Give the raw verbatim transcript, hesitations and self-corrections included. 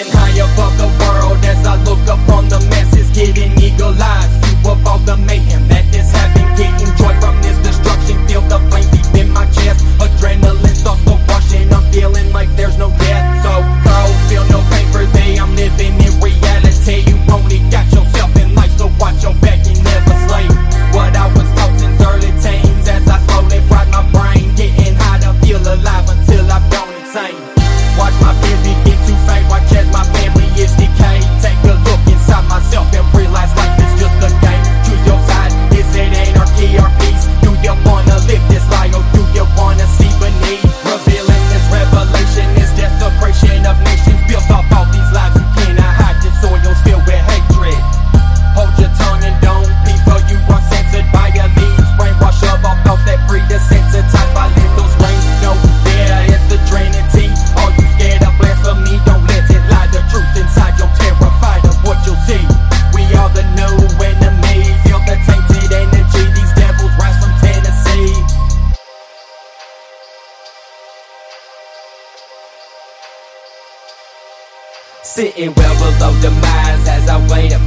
Getting high above the world as I look upon the masses, getting eagle eyes. View of all the mayhem that is happening, getting joy from this destruction. Feel the flame deep in my chest, adrenaline starts to rushing. I'm feeling like there's no death, so cold, feel no pain for thee. I'm living in reality. You only got yourself in life, so watch your back and never slay what I was taught since early teens. As I slowly fried my brain, getting high to feel alive until I've gone insane. Watch my peers begin to fade, watch as my family is decayed. Take a look inside myself and realize life is just a game. Choose your side, is it anarchy or peace? Do you wanna live this lie or do you wanna see beneath? Revealing this revelation is desecration of nations. Built off all these lies, you cannot hide. This soil's filled with hatred. Hold your tongue and don't people, you are censored by elites. Brainwash of all thoughts that free, desensitized by lethal strains. No, yeah, it's the Trinity. Are you scared of blasphemy? Don't let it lie. The truth inside you're terrified of what you'll see. We are the new enemy. Feel the tainted energy. These devils rise from Tennessee. Sitting well below demise as I wait